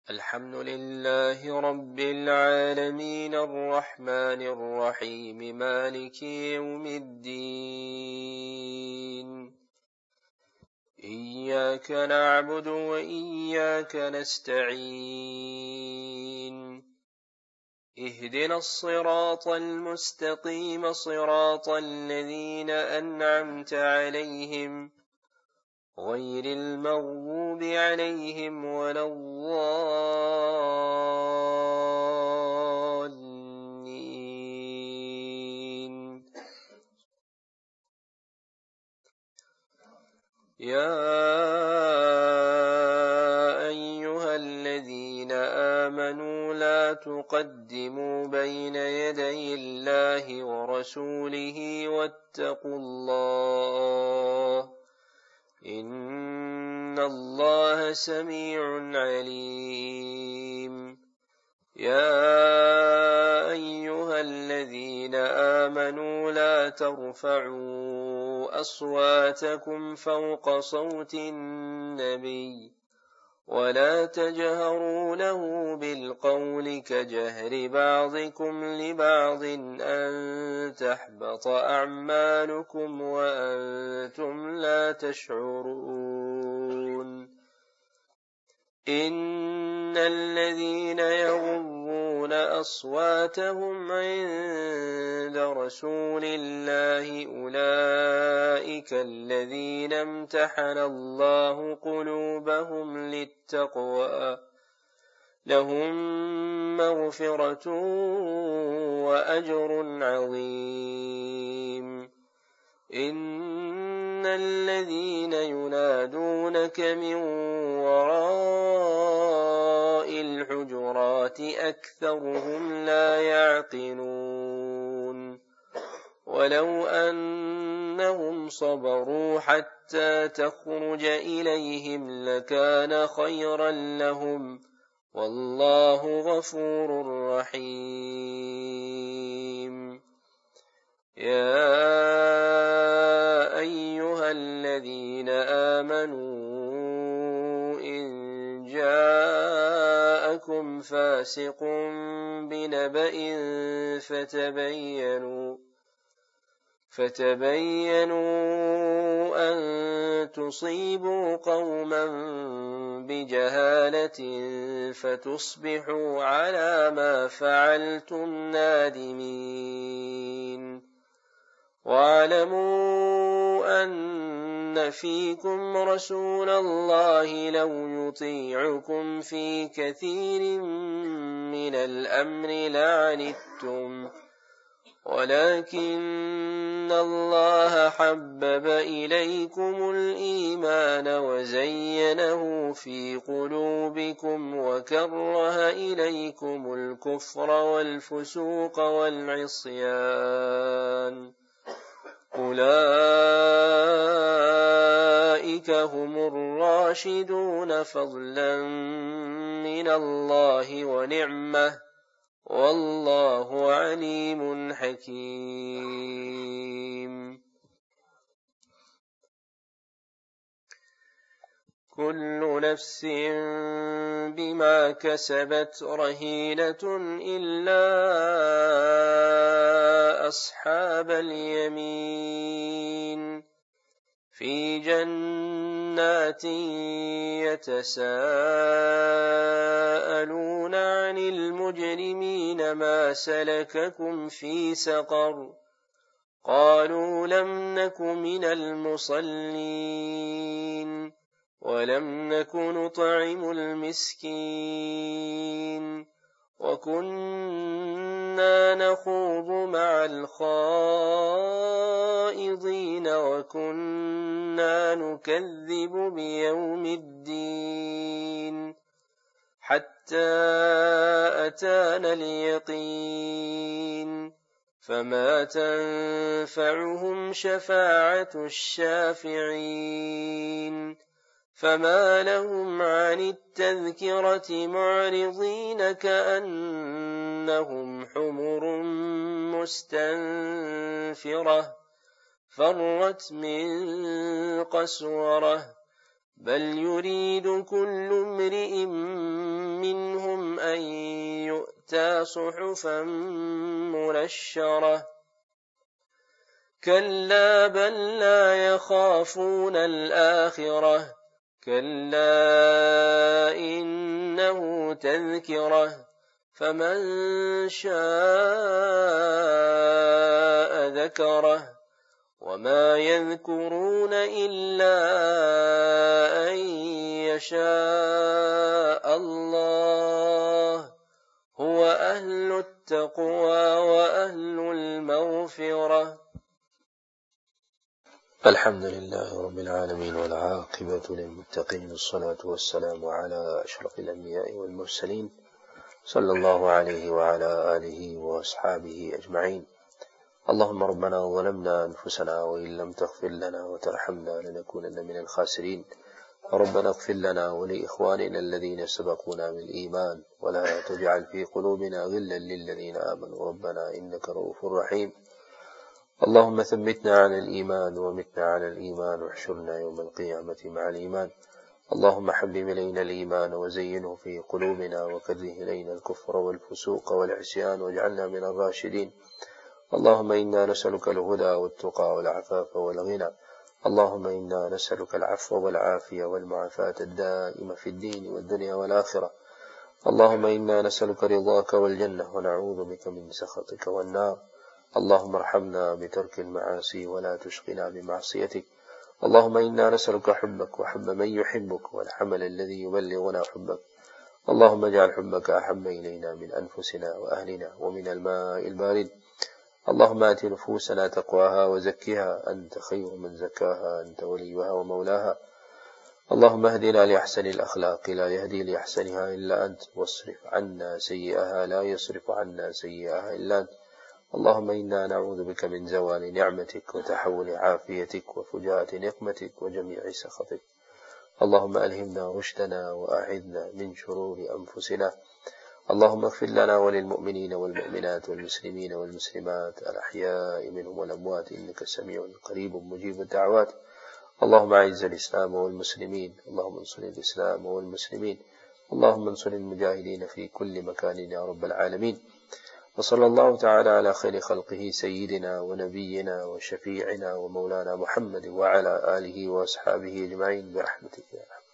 الحمد لله رب العالمين الرحمن الرحيم مالك يوم الدين إياك نعبد وإياك نستعين اهدنا الصراط المستقيم صراط الذين أنعمت عليهم غير المغضوب عليهم ولا الضالين. يا أيها الذين آمنوا لا تقدموا بين يدي الله ورسوله واتقوا الله إن الله سميع عليم. يا أيها الذين آمنوا لا ترفعوا أصواتكم فوق صوت النبي ولا تجهروا له بالقول كجهر بعضكم لبعض أن تحبط أعمالكم وأنتم لا تشعرون. إن الذين يغضون أصواتهم عند رسول الله أولئك الذين امتحن الله قلوبهم للتقوى لهم مغفرة وأجر عظيم. إن الذين ينادونك من وراء الحجرات أكثرهم لا يعقلون. ولو أنهم صبروا حتى تخرج إليهم لكان خيرا لهم والله غفور رحيم. يا أيها الذين آمنوا إن جاءكم فاسق بنبأ فتبينوا أن تصيبوا قوما بجهالة فتصبحوا على ما فعلتم نادمين. واعلموا أن فيكم رسول الله لو يطيعكم في كثير من الأمر لعنتم ولكن الله حبب إليكم الإيمان وزينه في قلوبكم وكره إليكم الكفر والفسوق والعصيان أولئك هم الراشدون فضلا من الله ونعمة والله عليم حكيم. كل نفس بما كسبت رهينة إلا أصحاب اليمين في جنات يتساءلون عن المجرمين ما سلككم في سقر قالوا لم نك من المصلين ولم نك نطعم المسكين وكنا نخوض مع الخائضين وكنا نكذب بيوم الدين حتى أتانا اليقين فما تنفعهم شفاعة الشافعين فما لهم عن التذكرة معرضين كأنهم حمر مستنفرة فرت من قسورة بل يريد كل امرئ أن يؤتى صحفا منشرة كلا بل لا يخافون الآخرة كلا إنه تذكرة فمن شاء ذكره وما يذكرون إلا أن يشاء الله هو أهل التقوى وأهل المغفرة. الحمد لله رب العالمين والعاقبة للمتقين الصلاة والسلام على أشرف الأنبياء والمرسلين صلى الله عليه وعلى آله وأصحابه أجمعين. اللهم ربنا ظلمنا أنفسنا وإن لم تغفر لنا وترحمنا لنكونن من الخاسرين. ربنا اغفر لنا ولإخواننا الذين سبقونا بالإيمان ولا تجعل في قلوبنا غلا للذين آمنوا ربنا إنك رؤوف رحيم. اللهم ثبتنا على الإيمان ومتنا على الإيمان واحشرنا يوم القيامة مع الإيمان. اللهم حبب إلينا الإيمان وزينه في قلوبنا وكره إلينا الكفر والفسوق والعصيان واجعلنا من الراشدين. اللهم إنا نسألك الهدى والتقى والعفاف والغنى. اللهم إنا نسألك العفو والعافية والمعافاة الدائمة في الدين والدنيا والآخرة. اللهم إنا نسألك رضاك والجنة ونعوذ بك من سخطك والنار. اللهم ارحمنا بترك المعاصي ولا تشقنا بمعصيتك. اللهم إنا نسألك حبك وحب من يحبك والعمل الذي يبلغنا حبك. اللهم اجعل حبك أحب إلينا من أنفسنا وأهلنا ومن الماء البارد. اللهم آت نفوسنا تقواها وزكها أنت خير من زكاها أنت وليها ومولاها. اللهم اهدنا لأحسن الأخلاق لا يهدي لأحسنها إلا أنت واصرف عنا سيئها لا يصرف عنا سيئها إلا أنت. اللهم إنا نعوذ بك من زوال نعمتك وتحول عافيتك وفجاءة نقمتك وجميع سخطك. اللهم ألهمنا رشدنا وأعذنا من شرور أنفسنا. اللهم اغفر لنا وللمؤمنين والمؤمنات والمسلمين والمسلمات الأحياء منهم والأموات إنك سميع قريب مجيب الدعوات. اللهم أعز الإسلام والمسلمين. اللهم انصر الإسلام والمسلمين. اللهم انصر المجاهدين في كل مكان يا رب العالمين. وصلى الله تعالى على خير خلقه سيدنا ونبينا وشفيعنا ومولانا محمد وعلى آله وأصحابه أجمعين برحمتك يا رب.